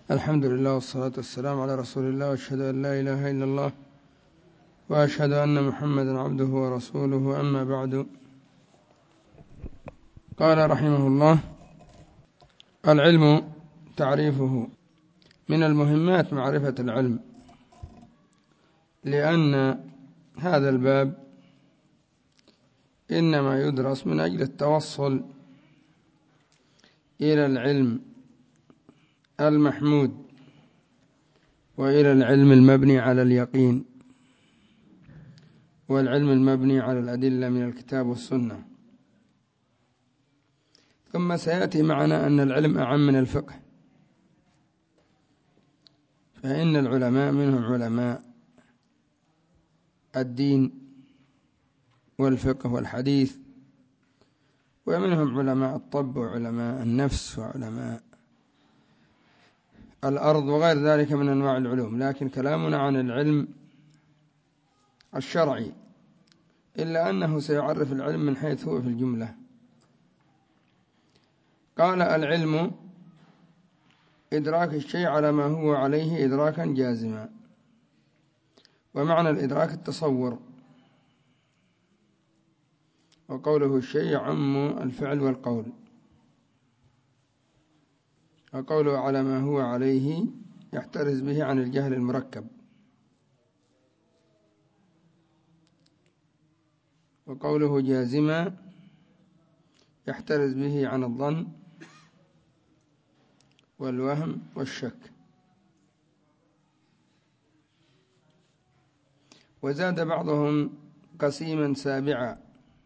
الحمد لله والصلاة والسلام على رسول الله، وأشهد أن لا إله إلا الله، وأشهد أن محمدا عبده ورسوله. أما بعد، قال رحمه الله: العلم تعريفه. من المهمات معرفة العلم، لأن هذا الباب إنما يدرس من أجل التوصل إلى العلم المحمود وإلى العلم المبني على اليقين، والعلم المبني على الأدلة من الكتاب والسنة. ثم سيأتي معنا أن العلم أعم من الفقه، فإن العلماء منهم علماء الدين والفقه والحديث، ومنهم علماء الطب وعلماء النفس وعلماء الأرض وغير ذلك من أنواع العلوم. لكن كلامنا عن العلم الشرعي، إلا أنه سيعرف العلم من حيث هو في الجملة. قال: العلم إدراك الشيء على ما هو عليه إدراكا جازما. ومعنى الإدراك التصور، وقوله الشيء يعم الفعل والقول، وقوله على ما هو عليه يحترز به عن الجهل المركب، وقوله جازما يحترز به عن الظن والوهم والشك. وزاد بعضهم قسيما سابعا،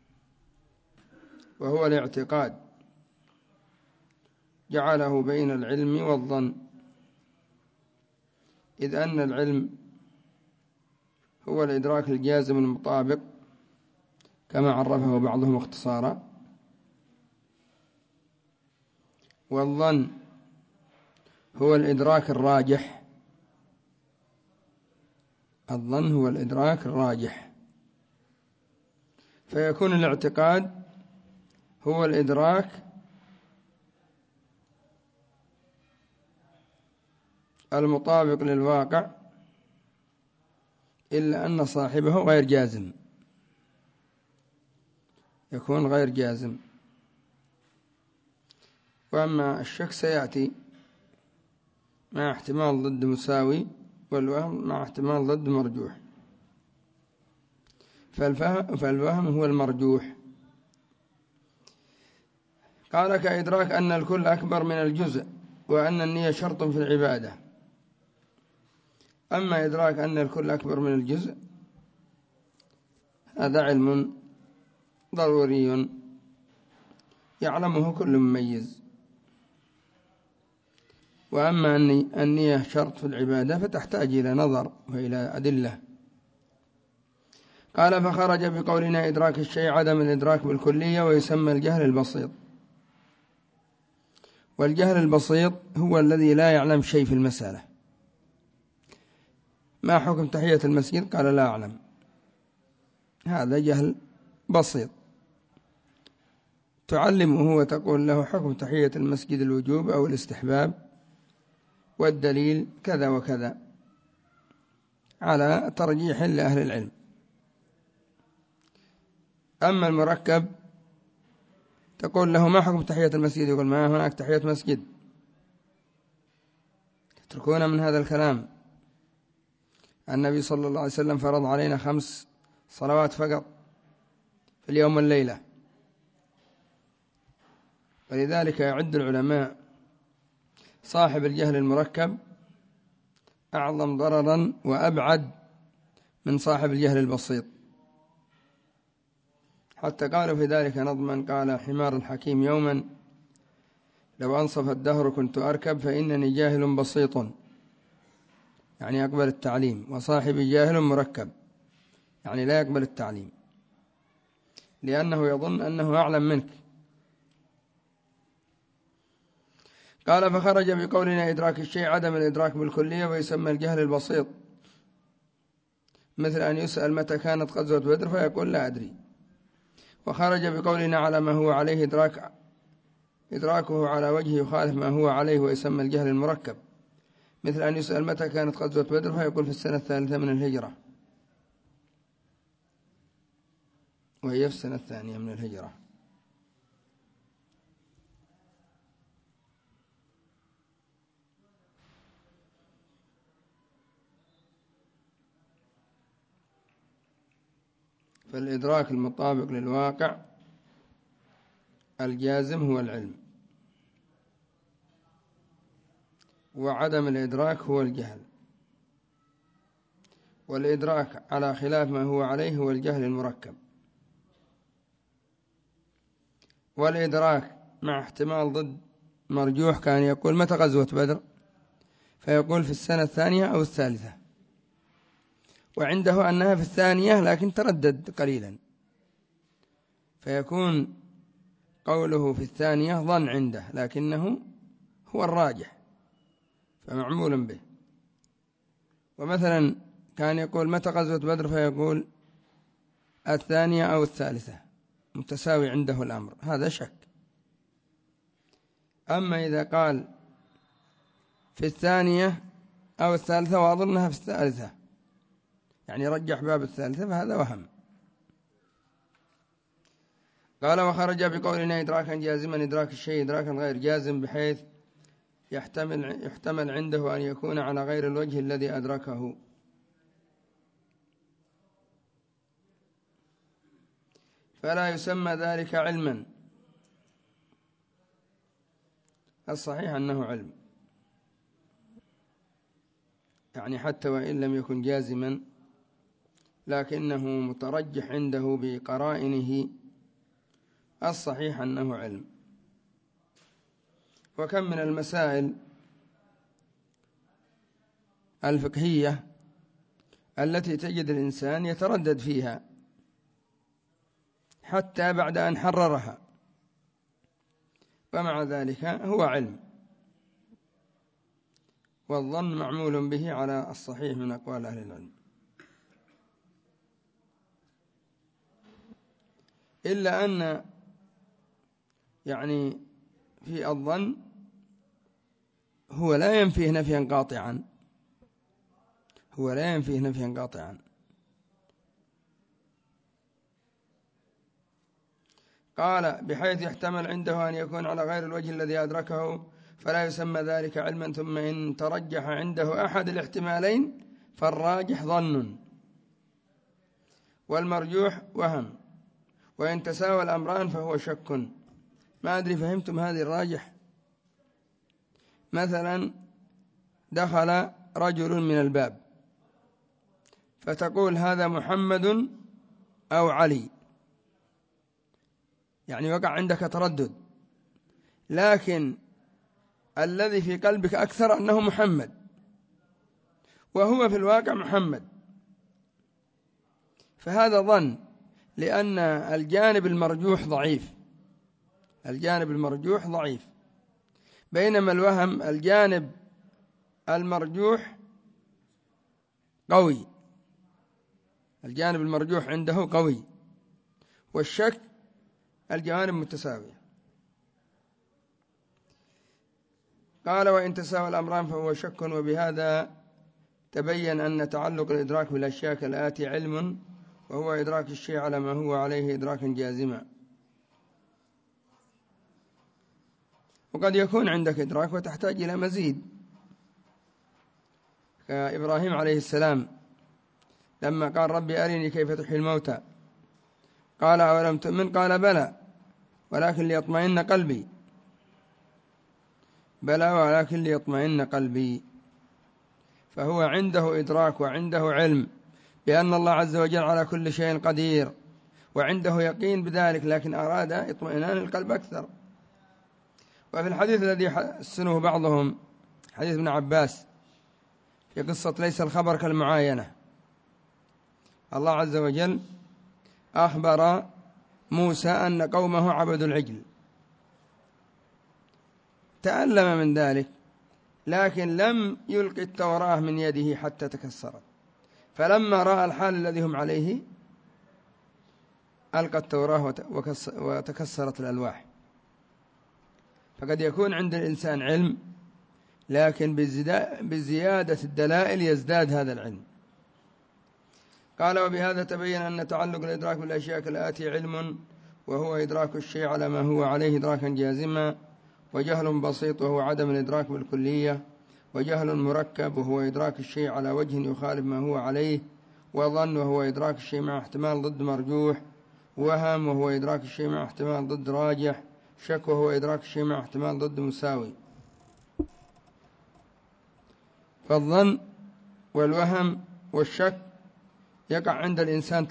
وهو الاعتقاد، جعله بين العلم والظن، إذ أن العلم هو الإدراك الجازم المطابق كما عرفه بعضهم اختصارا، والظن هو الإدراك الراجح. الظن هو الإدراك الراجح، فيكون الاعتقاد هو الإدراك المطابق للواقع، إلا أن صاحبه غير جازم، يكون غير جازم. وأما الشك سيأتي مع احتمال ضد مساوي، والوهم مع احتمال ضد مرجوح. فالوهم هو المرجوح. قال: كإدراك أن الكل أكبر من الجزء، وأن النية شرط في العبادة. أما إدراك أن الكل أكبر من الجزء، هذا علم ضروري يعلمه كل مميز. وأما النية شرط في العبادة فتحتاج إلى نظر وإلى أدلة. قال: فخرج بقولنا إدراك الشيء عدم الإدراك بالكلية، ويسمى الجهل البسيط. والجهل البسيط هو الذي لا يعلم شيء في المسألة. ما حكم تحية المسجد؟ قال: لا أعلم. هذا جهل بسيط. تعلمه وتقول له حكم تحية المسجد الوجوب أو الاستحباب، والدليل كذا وكذا، على ترجيح لأهل العلم. أما المركب تقول له ما حكم تحية المسجد؟ يقول: ما هناك تحية مسجد. تتركون من هذا الكلام. النبي صلى الله عليه وسلم فرض علينا 5 صلوات فقط في اليوم والليلة، ولذلك يعد العلماء صاحب الجهل المركب أعظم ضررا وأبعد من صاحب الجهل البسيط. حتى قالوا في ذلك نظما، قال حمار الحكيم يوما: لو أنصف الدهر كنت أركب، فإنني جاهل بسيط، يعني يقبل التعليم، وصاحبي جاهل مركب، يعني لا يقبل التعليم، لأنه يظن أنه أعلم منك. قال: فخرج بقولنا إدراك الشيء عدم الإدراك بالكلية، ويسمى الجهل البسيط، مثل أن يسأل متى كانت غزوة بدر فيقول: لا أدري. وخرج بقولنا على ما هو عليه إدراكه على وجه يخالف ما هو عليه، ويسمى الجهل المركب، مثل أن يسأل متى كانت غزوة بدر فيقول في السنة 3 من الهجرة، وهي في السنة 2 من الهجرة. فالإدراك المطابق للواقع الجازم هو العلم، وعدم الإدراك هو الجهل، والإدراك على خلاف ما هو عليه هو الجهل المركب. والإدراك مع احتمال ضد مرجوح، كان يقول متى غزوة بدر فيقول في السنة 2 أو 3، وعنده أنها في 2 لكن تردد قليلا، فيكون قوله في 2 ظن عنده لكنه هو الراجح فمعمول به. ومثلا كان يقول متى غزوة بدر فيقول 2 أو 3، متساوي عنده الأمر، هذا شك. أما إذا قال في 2 أو 3 وأظنها في 3، يعني رجح باب 3، فهذا وهم. قال وخرج بقولنا إدراكا جازما إدراك الشيء إدراكا غير جازم، بحيث يحتمل عنده أن يكون على غير الوجه الذي أدركه. فلا يسمى ذلك علما. الصحيح أنه علم، يعني حتى وإن لم يكن جازما لكنه مترجح عنده بقرائنه، الصحيح أنه علم. وكم من المسائل الفقهية التي تجد الإنسان يتردد فيها حتى بعد أن حررها، ومع ذلك هو علم، والظن معمول به على الصحيح من أقوال أهل العلم. إلا أن يعني في الظن هو لا ينفيه نفيا قاطعا، هو لا ينفيه نفيا قاطعا. قال بحيث يحتمل عنده أن يكون على غير الوجه الذي أدركه، فلا يسمى ذلك علما. ثم إن ترجح عنده أحد الاحتمالين فالراجح ظن، والمرجوح وهم، وإن تساوى الأمران فهو شك. ما أدري فهمتم هذه الراجح؟ مثلا دخل رجل من الباب فتقول هذا محمد أو علي، يعني وقع عندك تردد، لكن الذي في قلبك أكثر أنه محمد، وهو في الواقع محمد، فهذا ظن، لأن الجانب المرجوح ضعيف، الجانب المرجوح ضعيف، بينما الوهم الجانب المرجوح قوي، الجانب المرجوح عنده قوي، والشك الجوانب متساوية. قال وإن تساوى الأمران فهو شك. وبهذا تبين أن تعلق الإدراك بالأشياء كالآتي علم، وهو إدراك الشيء على ما هو عليه إدراكا جازما. وقد يكون عندك إدراك وتحتاج إلى مزيد، كإبراهيم عليه السلام لما قال ربي أرني كيف تحيي الموتى، قال أولم تؤمن؟ قال بلى ولكن ليطمئن قلبي، بلى ولكن ليطمئن قلبي. فهو عنده إدراك وعنده علم بأن الله عز وجل على كل شيء قدير، وعنده يقين بذلك، لكن أراد اطمئنان القلب أكثر. وفي الحديث الذي حسنه بعضهم، حديث ابن عباس في قصة ليس الخبر كالمعاينة، الله عز وجل أخبر موسى أن قومه عبدوا العجل، تألم من ذلك، لكن لم يلقي التوراة من يده حتى تكسرت، فلما رأى الحال الذي هم عليه ألقى التوراة وتكسرت الألواح. فقد يكون عند الإنسان علم لكن بزيادة الدلائل يزداد هذا العلم. قال: وبهذا تبين أن تعلق الإدراك بالأشياء كالآتي: علم وهو إدراك الشيء على ما هو عليه إدراكا جازما، وجهل بسيط وهو عدم الإدراك بالكلية، وجهل مركب وهو إدراك الشيء على وجه يخالف ما هو عليه، وظن وهو إدراك الشيء مع احتمال ضد مرجوح، وهم وهو إدراك الشيء مع احتمال ضد راجح، شك وهو إدراك الشيء مع احتمال ضد مساوي. فالظن والوهم والشك يقع عند الإنسان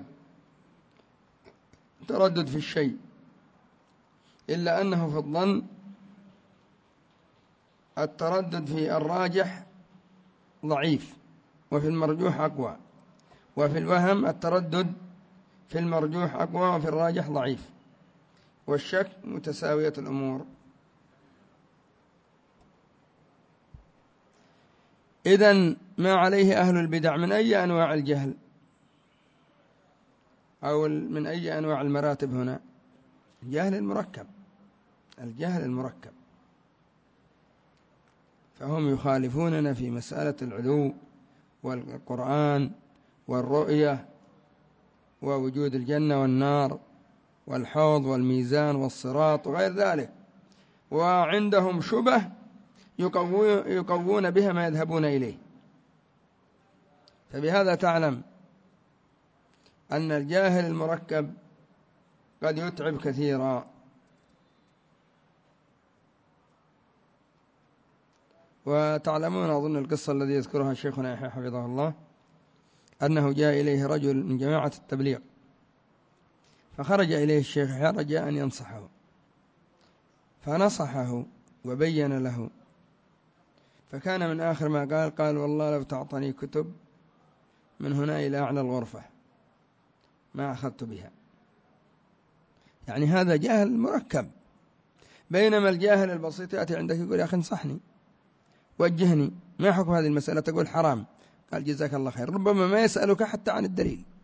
تردد في الشيء، إلا أنه في الظن التردد في الراجح ضعيف وفي المرجوح أقوى، وفي الوهم التردد في المرجوح أقوى وفي الراجح ضعيف، والشك متساوية الأمور. إذن ما عليه أهل البدع من أي أنواع الجهل أو من أي أنواع المراتب هنا؟ الجهل المركب. فهم يخالفوننا في مسألة العلو والقرآن والرؤية ووجود الجنة والنار والحوض والميزان والصراط وغير ذلك، وعندهم شبه يقوون بها ما يذهبون إليه. فبهذا تعلم أن الجاهل المركب قد يتعب كثيرا. وتعلمون أظن القصة الذي يذكرها شيخنا يحيى حفظه الله، أنه جاء إليه رجل من جماعة التبليغ، فخرج إليه الشيخ يحيى رجاء أن ينصحه، فنصحه وبين له، فكان من آخر ما قال: والله لو تعطني كتب من هنا إلى أعلى الغرفة ما أخذت بها. يعني هذا جاهل مركب. بينما الجاهل البسيط يأتي عندك يقول: يا أخي انصحني وجهني، ما حكم هذه المسألة؟ تقول حرام، قال جزاك الله خير. ربما ما يسألك حتى عن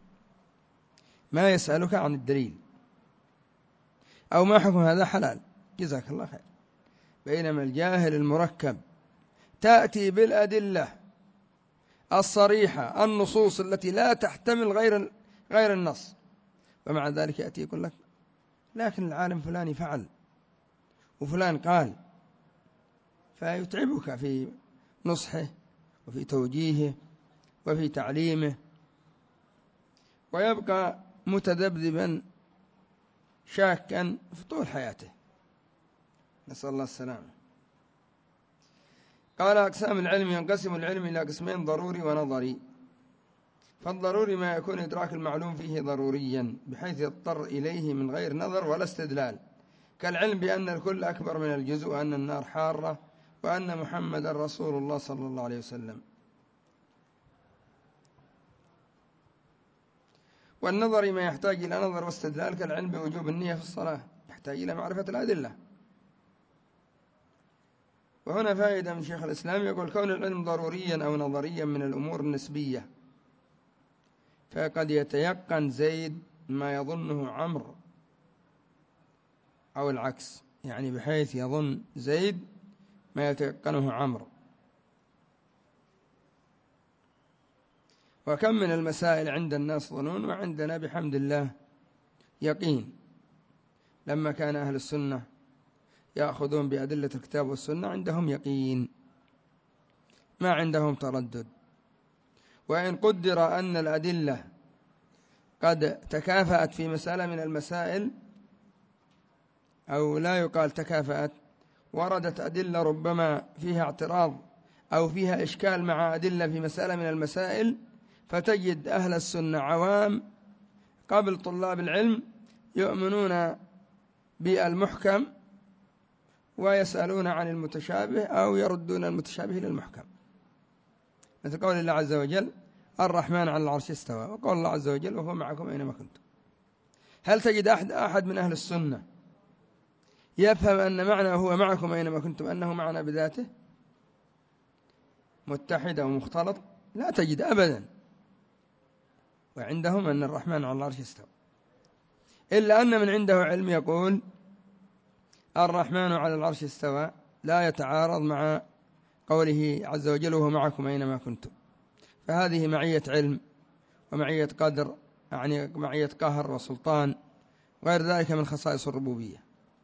الدليل، أو ما حكم هذا؟ حلال، جزاك الله خير. بينما الجاهل المركب تأتي بالأدلة الصريحة، النصوص التي لا تحتمل غير النص، ومع ذلك يأتي يقول لك: لكن العالم فلان فعل وفلان قال، فيتعبك في نصحه وفي توجيهه وفي تعليمه، ويبقى متذبذبا شاكا في طول حياته، نسأل الله السلامة. قال: أقسام العلم: ينقسم العلم إلى قسمين: ضروري ونظري. فالضروري ما يكون إدراك المعلوم فيه ضروريا بحيث يضطر إليه من غير نظر ولا استدلال، كالعلم بأن الكل أكبر من الجزء، وأن النار حارة، وأن محمد رسول الله صلى الله عليه وسلم. والنظر ما يحتاج إلى نظر واستدلال، كالعلم بوجوب النية في الصلاة، يحتاج إلى معرفة الأدلة. وهنا فائدة من شيخ الإسلام، يقول: كون العلم ضروريا أو نظريا من الأمور النسبية، فقد يتيقن زيد ما يظنه عمرو، أو العكس، يعني بحيث يظن زيد ما يتيقنه عمرو. وكم من المسائل عند الناس ظنون، وعندنا بحمد الله يقين. لما كان أهل السنة يأخذون بأدلة الكتاب والسنة عندهم يقين، ما عندهم تردد. وإن قدر أن الأدلة قد تكافأت في مسألة من المسائل، أو لا يقال تكافأت، وردت أدلة ربما فيها اعتراض أو فيها إشكال مع أدلة في مسألة من المسائل، فتجد أهل السنة عوام قبل طلاب العلم يؤمنون بالمحكم ويسألون عن المتشابه، أو يردون المتشابه للمحكم، مثل قول الله عز وجل: الرحمن على العرش استوى، وقول الله عز وجل: وهو معكم أينما كنتم. هل تجد أحد من أهل السنة يفهم أن معنى هو معكم أينما كنتم أنه معنى بذاته متحد أو مختلط؟ لا تجد أبدا. وعندهم أن الرحمن على العرش استوى، إلا أن من عنده علم يقول: الرحمن على العرش استوى لا يتعارض مع قوله عز وجل وهو معكم أينما كنتم، فهذه معية علم ومعية قدر، يعني معية قهر وسلطان، غير ذلك من خصائص الربوبية.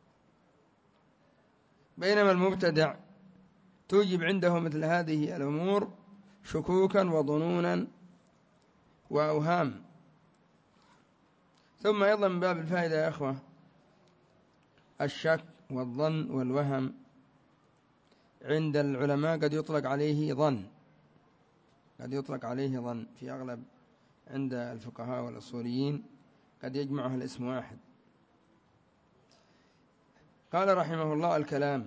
بينما المبتدع توجب عنده مثل هذه الأمور شكوكا وظنونا وأوهام. ثم أيضا من باب الفائدة يا أخوة، الشك والظن والوهم عند العلماء قد يطلق عليه ظن، قد يطلق عليه ظن في أغلب عند الفقهاء والأصوليين قد يجمعها الاسم واحد. قال رحمه الله: الكلام،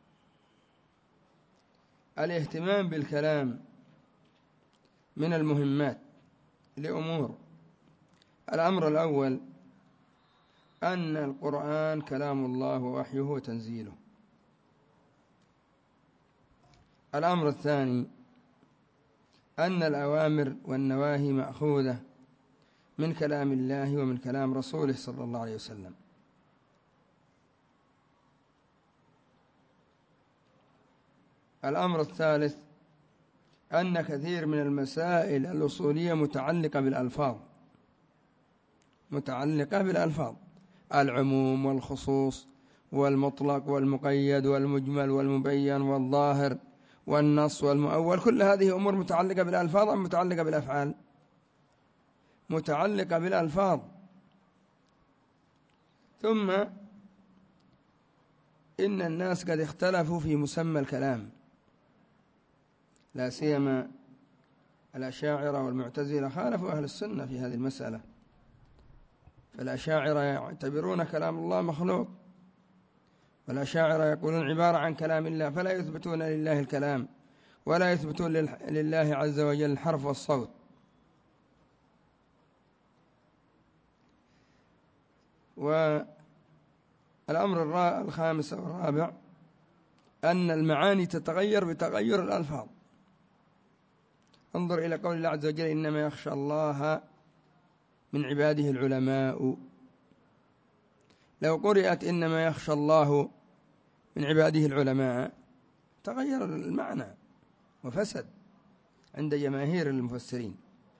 الاهتمام بالكلام من المهمات لأمور. الأمر الأول أن القرآن كلام الله ووحيه وتنزيله. الأمر الثاني أن الأوامر والنواهي مأخوذة من كلام الله ومن كلام رسوله صلى الله عليه وسلم. الأمر الثالث أن كثير من المسائل الأصولية متعلقة بالألفاظ، العموم والخصوص والمطلق والمقيد والمجمل والمبين والظاهر والنص والمؤول، كل هذه أمور متعلقة بالألفاظ أم متعلقة بالأفعال؟ متعلقة بالألفاظ. ثم إن الناس قد اختلفوا في مسمى الكلام، لا سيما الأشاعرة والمعتزلة خالفوا أهل السنة في هذه المسألة. فالأشاعرة يعتبرون كلام الله مخلوق، والأشاعرة يقولون عبارة عن كلام الله، فلا يثبتون لله الكلام ولا يثبتون لله عز وجل الحرف والصوت. والأمر الخامس والرابع أن المعاني تتغير بتغير الألفاظ. انظر إلى قول الله عز وجل: إنما يخشى الله من عباده العلماء. لو قرأت إنما يخشى الله من عباده العلماء تغير المعنى وفسد عند جماهير المفسرين.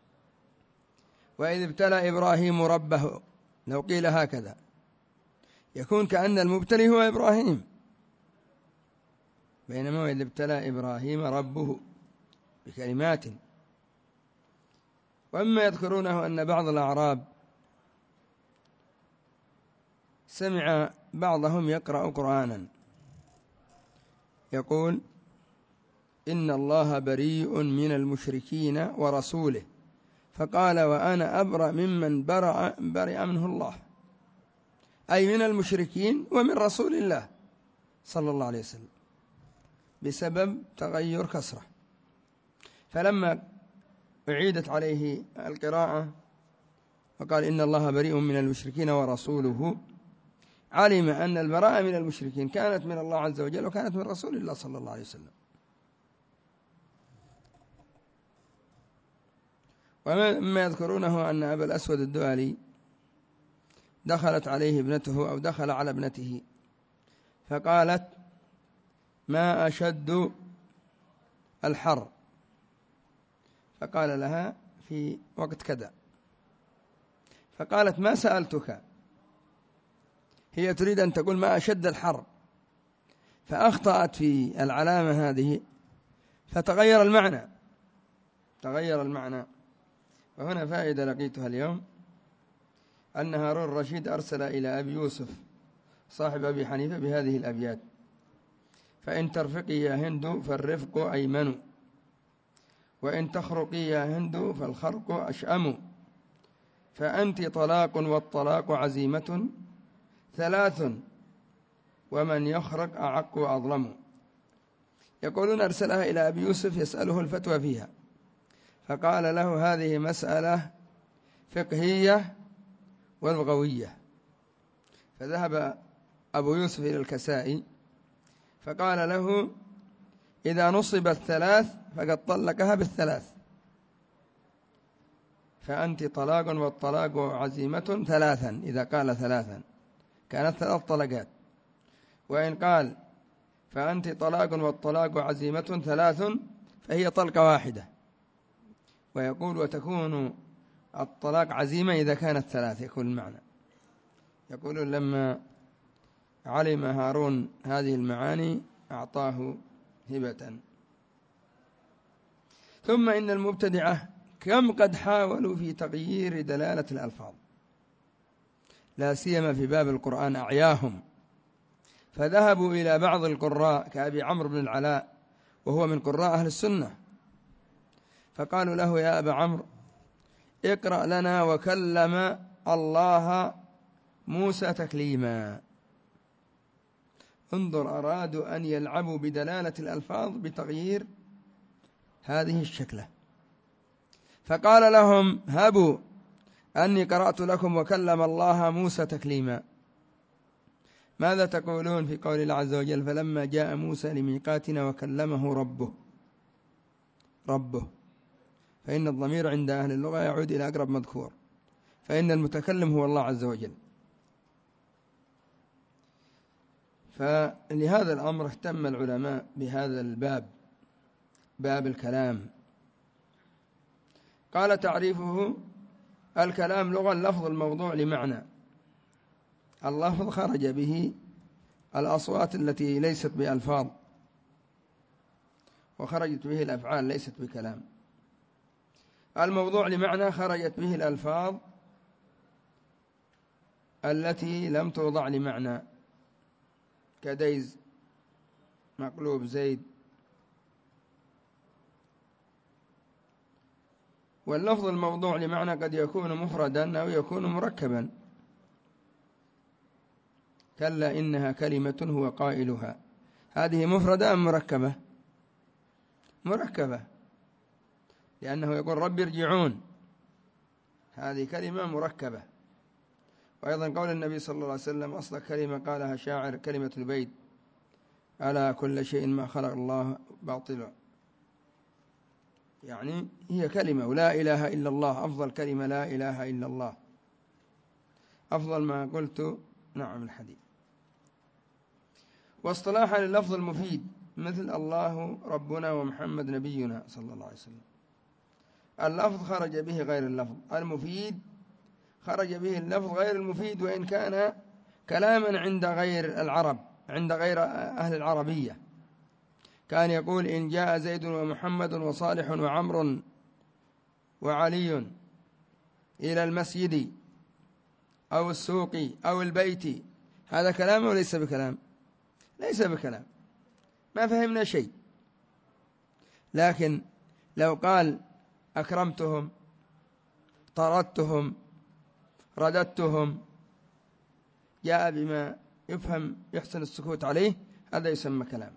وإذ ابتلى إبراهيم ربه، لو قيل هكذا يكون كأن المبتلي هو إبراهيم، بينما وإذ ابتلى إبراهيم ربه بكلمات. وأما يذكرونه أن بعض الأعراب سمع بعضهم يقرأ قرآنا يقول: إن الله بريء من المشركين ورسوله، فقال: وأنا أبرأ ممن برئ منه الله، أي من المشركين ومن رسول الله صلى الله عليه وسلم، بسبب تغير كسرة. فلما أعيدت عليه القراءة وقال: إن الله بريء من المشركين ورسوله، علم أن البراءة من المشركين كانت من الله عز وجل وكانت من رسول الله صلى الله عليه وسلم. ومما يذكرونه أن أبا الأسود الدؤلي دخلت عليه ابنته أو دخل على ابنته فقالت: ما أشد الحر؟ فقال لها: في وقت كذا. فقالت: ما سألتك. هي تريد أن تقول ما أشد الحر، فأخطأت في العلامة هذه فتغير المعنى. وهنا فائدة لقيتها اليوم، أن هارون الرشيد أرسل إلى أبي يوسف صاحب أبي حنيفة بهذه الأبيات: فإن ترفقي يا هند فالرفق أيمن، وإن تخرقي يا هند فالخرق أشأم، فأنت طلاق والطلاق عزيمة، ثلاث ومن يخرق أعق وأظلم. يقولون أرسلها إلى أبي يوسف يسأله الفتوى فيها، فقال له: هذه مسألة فقهية ولغوية. فذهب أبو يوسف إلى الكسائي فقال له: إذا نصبت ثلاث فقد طلقها بالثلاث، فأنت طلاق والطلاق عزيمة ثلاثا. إذا قال ثلاثا كانت ثلاث طلقات، وإن قال فأنت طلاق والطلاق عزيمة ثلاث فهي طلقة واحدة. ويقول وتكون الطلاق عزيمة إذا كانت ثلاث، يكون المعنى. يقول لما علم هارون هذه المعاني أعطاه هبة. ثم إن المبتدعة كم قد حاولوا في تغيير دلالة الألفاظ، لا سيما في باب القرآن أعياهم، فذهبوا إلى بعض القراء كأبي عمرو بن العلاء وهو من قراء أهل السنة، فقالوا له يا أبا عمرو اقرأ لنا وكلم الله موسى تكليما. انظر، أرادوا أن يلعبوا بدلالة الألفاظ بتغيير هذه الشكلة، فقال لهم هبوا أني قرأت لكم وكلم الله موسى تكليما. ماذا تقولون في قول الله عز وجل فلما جاء موسى لميقاتنا وكلمه ربه، فإن الضمير عند أهل اللغة يعود إلى أقرب مذكور، فإن المتكلم هو الله عز وجل. فلهذا الأمر اهتم العلماء بهذا الباب، باب الكلام. قال تعريفه الكلام لغة اللفظ الموضوع لمعنى، اللفظ خرج به الأصوات التي ليست بألفاظ، وخرجت به الأفعال ليست بكلام. الموضوع لمعنى خرجت به الألفاظ التي لم توضع لمعنى، كديز مقلوب زيد. واللفظ الموضوع لمعنى قد يكون مفردا أو يكون مركبا، كلا إنها كلمة هو قائلها. هذه مفردة أم مركبة؟ مركبة، لأنه يقول رب ارجعون، هذه كلمة مركبة. وأيضا قول النبي صلى الله عليه وسلم أصدق كلمة قالها شاعر كلمة البيت ألا كل شيء ما خلق الله باطلا، يعني هي كلمة. ولا إله إلا الله أفضل كلمة، لا إله إلا الله أفضل ما قلت نعم الحديث. واصطلاحا لللفظ المفيد مثل الله ربنا ومحمد نبينا صلى الله عليه وسلم، اللفظ خرج به غير اللفظ المفيد، خرج به اللفظ غير المفيد وإن كان كلاما عند غير العرب، عند غير أهل العربية. كان يقول إن جاء زيد ومحمد وصالح وعمر وعلي إلى المسجد أو السوق أو البيت، هذا كلام وليس بكلام؟ ليس بكلام، ما فهمنا شيء. لكن لو قال أكرمتهم، طردتهم، رددتهم، جاء بما يفهم يحسن السكوت عليه، هذا يسمى كلام.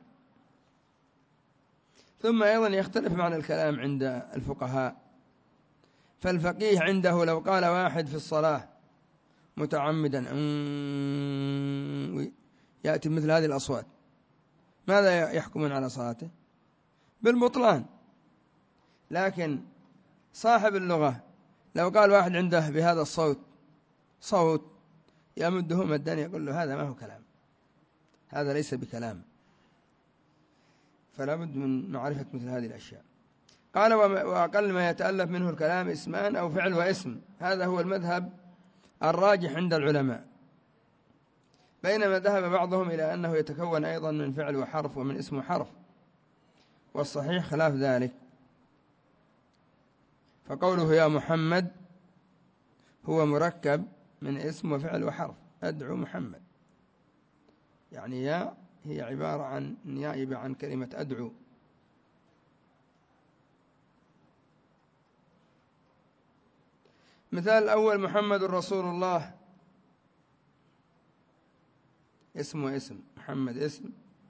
ثم أيضا يختلف معنى الكلام عند الفقهاء، فالفقيه عنده لو قال واحد في الصلاة متعمدا يأتي مثل هذه الأصوات، ماذا يحكمون على صلاته؟ بالبطلان. لكن صاحب اللغة لو قال واحد عنده بهذا الصوت صوت يمده مدا، يقول له هذا ما هو كلام، هذا ليس بكلام. فلا بد من معرفة مثل هذه الأشياء. قال وأقل ما يتألف منه الكلام اسمان أو فعل واسم، هذا هو المذهب الراجح عند العلماء، بينما ذهب بعضهم إلى أنه يتكون أيضا من فعل وحرف ومن اسم وحرف، والصحيح خلاف ذلك. فقوله يا محمد هو مركب من اسم وفعل وحرف، أدعو محمد، يعني يا هي عبارة عن نائبة عن كلمة أدعو. مثال الأول محمد رسول الله، اسم واسم، محمد اسم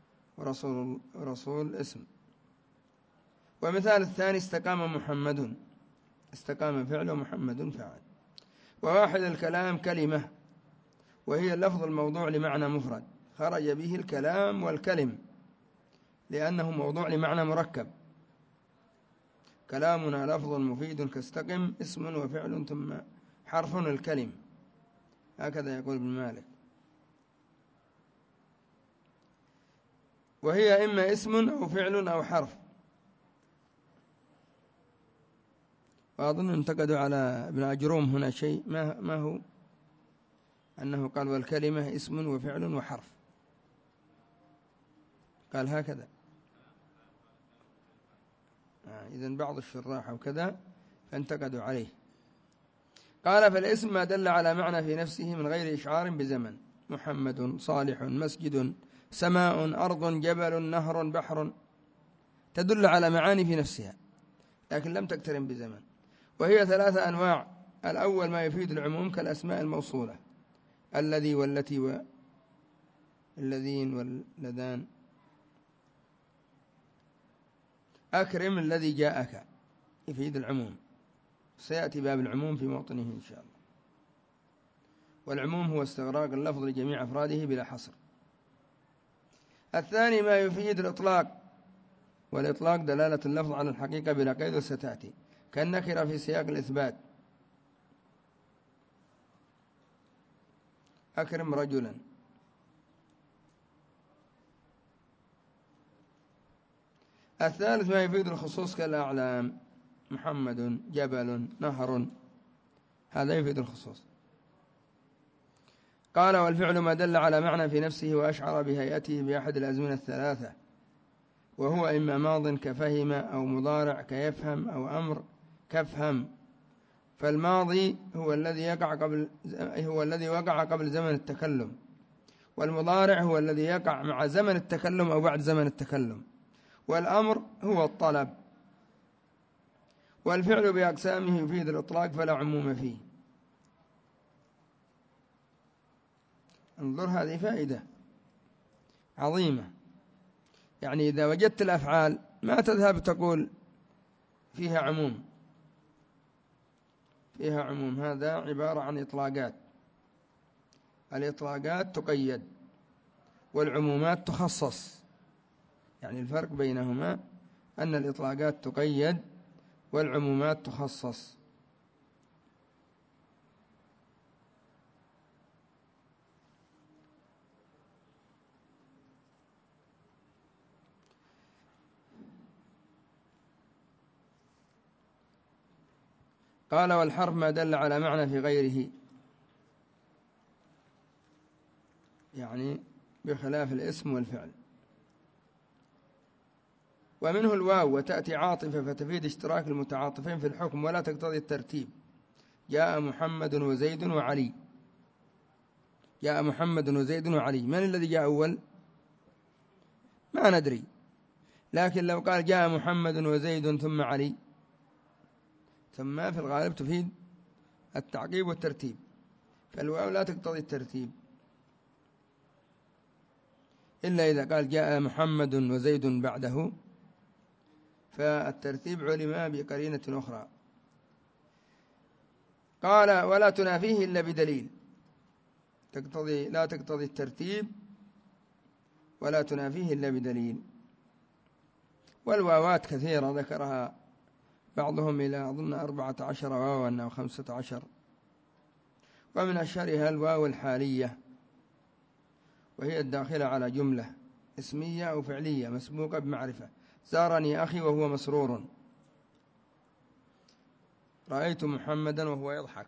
ورسول اسم. ومثال الثاني استقام محمد، استقام فعل ومحمد فعل. وواحد الكلام كلمة، وهي اللفظ الموضوع لمعنى مفرد، خرج به الكلام والكلم لأنه موضوع لمعنى مركب. كلامنا لفظ مفيد كاستقم اسم وفعل ثم حرف الكلم، هكذا يقول ابن مالك. وهي إما اسم أو فعل أو حرف. وأظن انتقدوا على ابن أجروم هنا شيء، ما هو أنه قال والكلمة اسم وفعل وحرف، قال هكذا. إذن بعض الشراح وكذا فانتقدوا عليه. قال فالاسم ما دل على معنى في نفسه من غير إشعار بزمن، محمد، صالح، مسجد، سماء، أرض، جبل، نهر، بحر، تدل على معاني في نفسها لكن لم تقترن بزمن. وهي 3 أنواع. الأول ما يفيد العموم كالأسماء الموصولة، الذي والتي والذين واللذان. أكرم الذي جاءك يفيد العموم، سيأتي باب العموم في موطنه إن شاء الله. والعموم هو استغراق اللفظ لجميع أفراده بلا حصر. الثاني ما يفيد الإطلاق، والإطلاق دلالة اللفظ على الحقيقة بلا قيد وستأتي، كالنكرة في سياق الإثبات، أكرم رجلا. الثالث ما يفيد الخصوص كالأعلام، محمد، جبل، نهر، هذا يفيد الخصوص. قال والفعل ما دل على معنى في نفسه وأشعر بهيئته بأحد الأزمنة 3، وهو إما ماض كفهم، أو مضارع كيفهم، أو أمر كفهم. فالماضي هو الذي وقع قبل زمن التكلم، والمضارع هو الذي يقع مع زمن التكلم أو بعد زمن التكلم، والأمر هو الطلب. والفعل بأقسامه يفيد الإطلاق فلا عموم فيه. انظر، هذه فائدة عظيمة. يعني إذا وجدت الأفعال ما تذهب تقول فيها عموم، فيها عموم، هذا عبارة عن إطلاقات. الإطلاقات تقيد والعمومات تخصص. يعني الفرق بينهما أن الإطلاقات تقيد والعمومات تخصص. قال والحرف ما دل على معنى في غيره، يعني بخلاف الاسم والفعل. ومنه الواو، وتأتي عاطفة فتفيد اشتراك المتعاطفين في الحكم ولا تقتضي الترتيب. جاء محمد وزيد وعلي، جاء محمد وزيد وعلي، من الذي جاء أول؟ ما ندري، لكن لو قال جاء محمد وزيد ثم علي، ثم في الغالب تفيد التعقيب والترتيب، فالواو لا تقتضي الترتيب إلا إذا قال جاء محمد وزيد بعده، فالترتيب علم بقرينة أخرى. قال ولا تنافيه إلا بدليل، لا تقتضي الترتيب ولا تنافيه إلا بدليل. والواوات كثيرة ذكرها بعضهم إلى أظن 14 واوا أو 15، ومن أشهرها الواو الحالية، وهي الداخلة على جملة اسمية أو فعلية مسبوقة بمعرفة. زارني أخي وهو مسرور، رأيت محمدا وهو يضحك.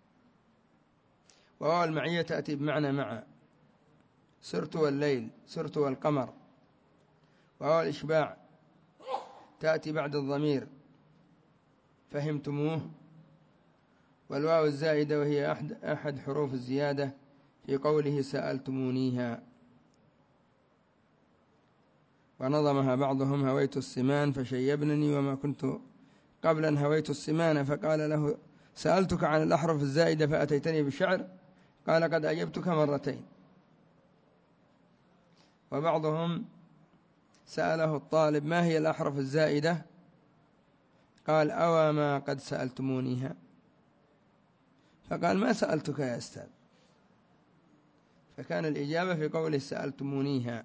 وواو المعية تأتي بمعنى مع، سرت والليل، سرت والقمر. وواو الإشباع تأتي بعد الضمير، فهمتموه. والواو الزائدة وهي أحد حروف الزيادة في قوله سألتمونيها. ونظمها بعضهم هويت السمان فشيبنني وما كنت قبلا هويت السمان، فقال له سألتك عن الأحرف الزائدة فأتيتني بشعر، قال قد أجبتك مرتين. وبعضهم سأله الطالب ما هي الأحرف الزائدة، قال أوى ما قد سألتمونيها، فقال ما سألتك يا أستاذ، فكان الإجابة في قوله سألتمونيها.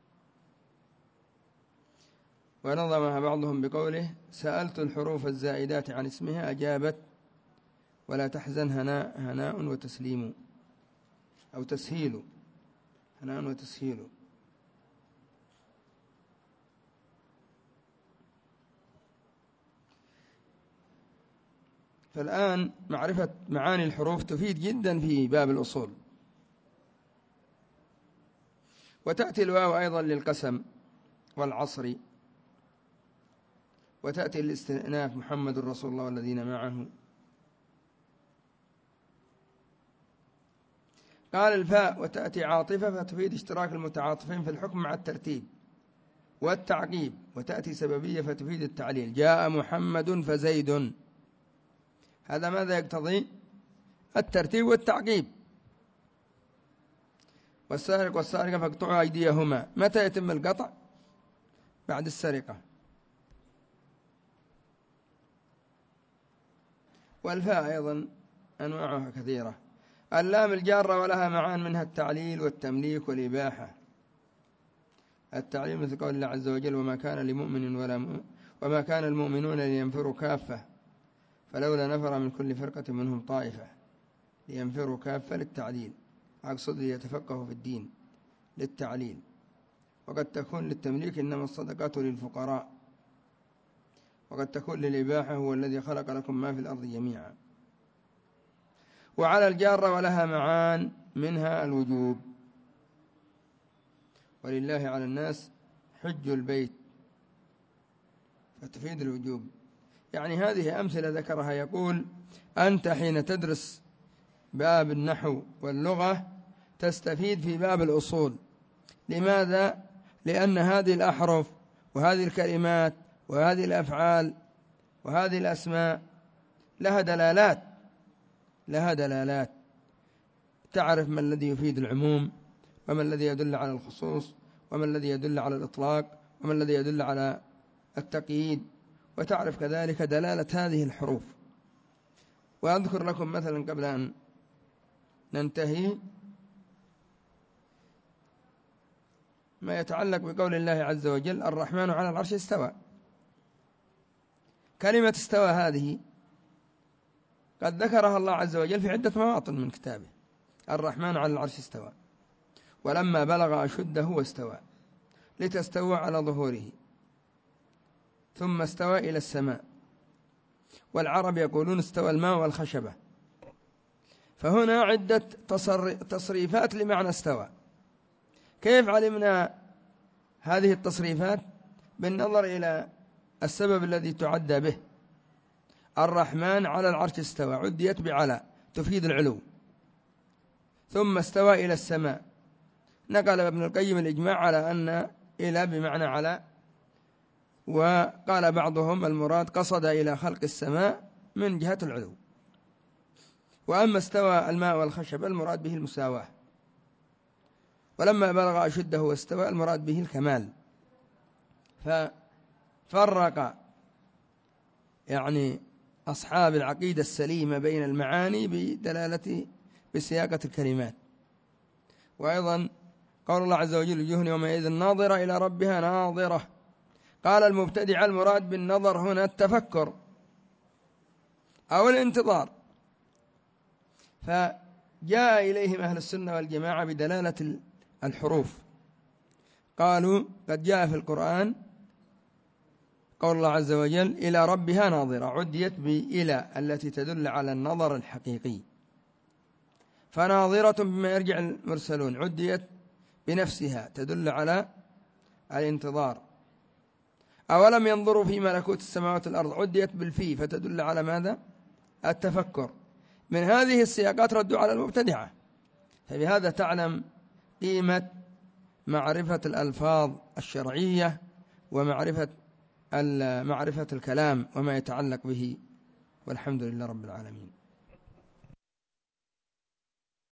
ونظمها بعضهم بقوله سألت الحروف الزائدات عن اسمها أجابت ولا تحزن هناء وتسليم، أو تسهيل، هناء وتسهيل. فالآن معرفة معاني الحروف تفيد جدا في باب الأصول. وتأتي الواو أيضا للقسم والعصر، وتأتي الاستئناف محمد رسول الله والذين معه. قال الفاء وتأتي عاطفة فتفيد اشتراك المتعاطفين في الحكم مع الترتيب والتعقيب، وتأتي سببية فتفيد التعليل. جاء محمد فزيد، هذا ماذا يقتضي؟ الترتيب والتعقيب. والسارق والسارقة فاقطعوا أيديهما، متى يتم القطع؟ بعد السرقة. والفاء أيضا أنواعها كثيرة. اللام الجارة ولها معان منها التعليل والتمليك والإباحة. التعليل مثل قول الله عز وجل وما كان المؤمنون لينفروا كافة فلولا نفر من كل فرقة منهم طائفة لينفروا كافة للتعليل، أقصد ليتفقهوا في الدين للتعليل. وقد تكون للتمليك إنما الصدقات للفقراء، وقد تكون للإباحة هو الذي خلق لكم ما في الأرض جميعا. وعلى الجارة ولها معان منها الوجوب، ولله على الناس حج البيت فتفيد الوجوب. يعني هذه أمثلة ذكرها، يقول أنت حين تدرس باب النحو واللغة تستفيد في باب الأصول. لماذا؟ لأن هذه الأحرف وهذه الكلمات وهذه الأفعال وهذه الأسماء لها دلالات، تعرف ما الذي يفيد العموم وما الذي يدل على الخصوص وما الذي يدل على الإطلاق وما الذي يدل على التقييد، وتعرف كذلك دلالة هذه الحروف. وأذكر لكم مثلا قبل أن ننتهي ما يتعلق بقول الله عز وجل الرحمن على العرش استوى. كلمة استوى هذه قد ذكرها الله عز وجل في عدة مواطن من كتابه. الرحمن على العرش استوى، ولما بلغ أشده واستوى لتستوى على ظهوره، ثم استوى إلى السماء. والعرب يقولون استوى الماء والخشبة. فهنا عدة تصريفات لمعنى استوى. كيف علمنا هذه التصريفات؟ بالنظر إلى السبب الذي تعدى به. الرحمن على العرش استوى عديت بعلى تفيد العلو، ثم استوى إلى السماء. نقل ابن القيم الإجماع على أن إلى بمعنى على، وقال بعضهم المراد قصد إلى خلق السماء من جهة العلو. وأما استوى الماء والخشب المراد به المساواة. ولما بلغ أشده واستوى المراد به الكمال. ففرق يعني أصحاب العقيدة السليمة بين المعاني بسياقة الكلمات. وأيضا قول الله عز وجل وجوه يومئذ ناظرة إلى ربها ناظرة. قال المبتدع المراد بالنظر هنا التفكر أو الانتظار. فجاء إليهم أهل السنة والجماعة بدلالة الحروف. قالوا قد جاء في القرآن قول الله عز وجل إلى ربها ناظرة، عديت بإلى التي تدل على النظر الحقيقي. فناظرة بما يرجع المرسلون عديت بنفسها تدل على الانتظار. أولم ينظروا في ملكوت السماوات والأرض عديت بالفي فتدل على ماذا؟ التفكر. من هذه السياقات ردوا على المبتدعة. فبهذا تعلم قيمة معرفة الألفاظ الشرعية ومعرفة الكلام وما يتعلق به. والحمد لله رب العالمين.